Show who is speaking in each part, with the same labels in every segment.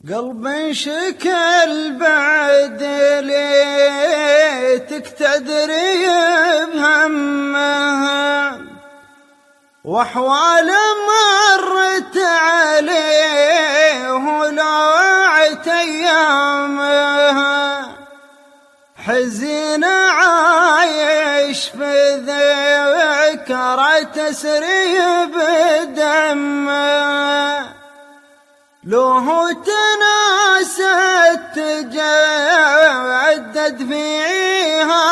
Speaker 1: قلب شكل بعد ليتك تدري بهمها، واحوال مرت عليه ولوعت ايامها، حزين عايش في ذكرى تسري بدمه، لو تناست تجدد فيها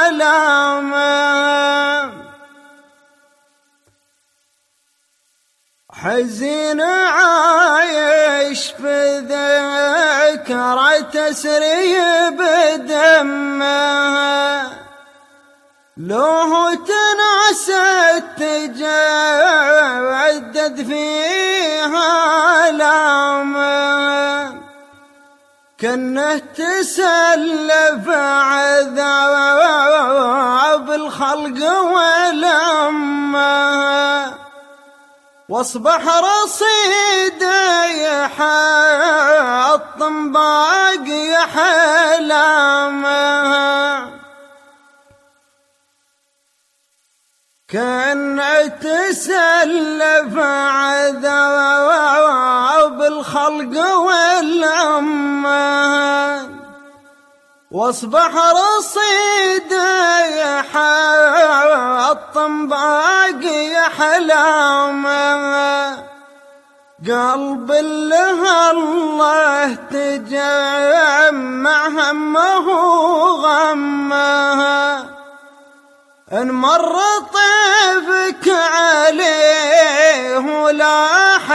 Speaker 1: آلامه، حزين عايش في ذكرى تسري بدمه، لو تناست تجدد فيها آلامه، كأنه تسلف عذاب الخلق ولمه، واصبح رصيده يحطم باقي حلامه، كأن تسلف عذاب الخلق والأمة، واصبح رصيده يحطم باقي حلامه، قلب له الله تجمع همه وغمه، إن مر طيفك عليه ولاح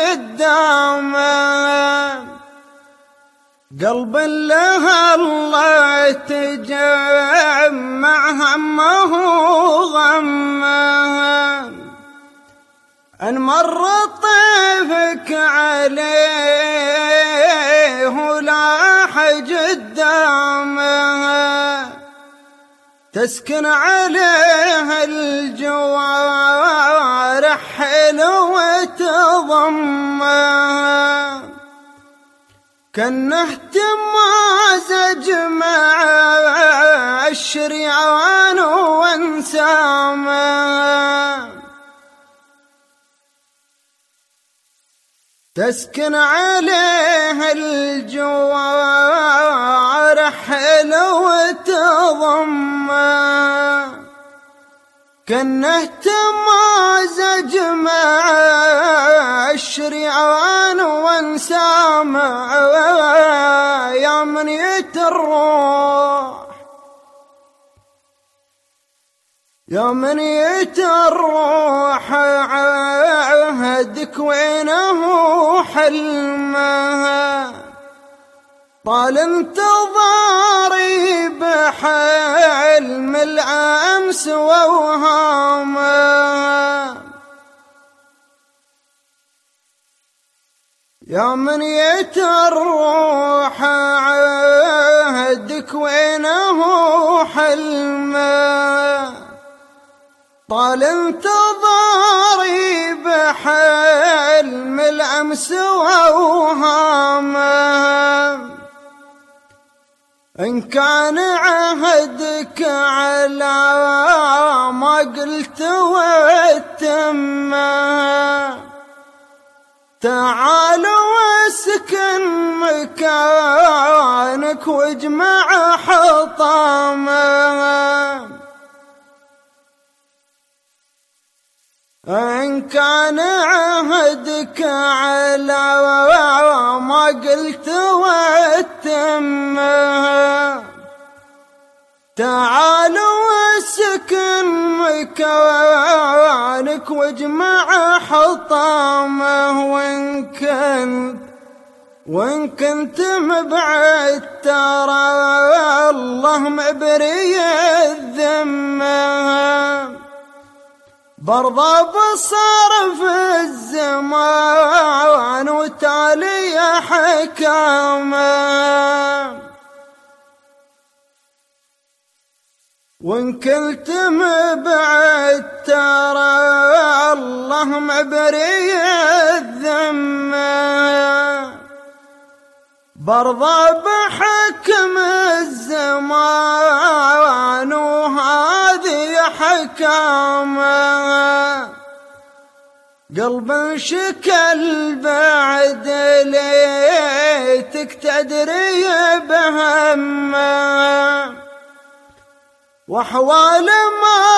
Speaker 1: قدامه، قلب له الله تجمع همه وغمه، إن مر طيفك عليه ولاح قدامه، تسكن عليه الجوارح حلوة تضمه، كأنه تمازج مع الشريعان وانسامه، تسكن عليه الجوارح حلوة تضمه، كأنه تمازج مع الشريعان وانسامه، يا منية الروح يا منية الروح عهدك وينه حلمها، طال انتظاري بحلم الأمس ووهامه، يا منية الروح عهدك وينه حلمه، طال انتظاري بحلم الأمس ووهامه، إن كان عهدك على ما قلت واتمه، تعال واسكن مكانك واجمع حطامه، إن كان عهدك على ما قلت واتمه، تعال واسكن مكانك واجمع حطامه، وإن كنت مبعد ترى الله مبري الذمه، برضى بصرف الزمان وتالي حكامه، وإن كنت مبعد ترى الله مبري الذمه، برضى بحكم الزمان وهذه حكامه، قلب شكل بعد ليتك تدري بهمه، واحوال ما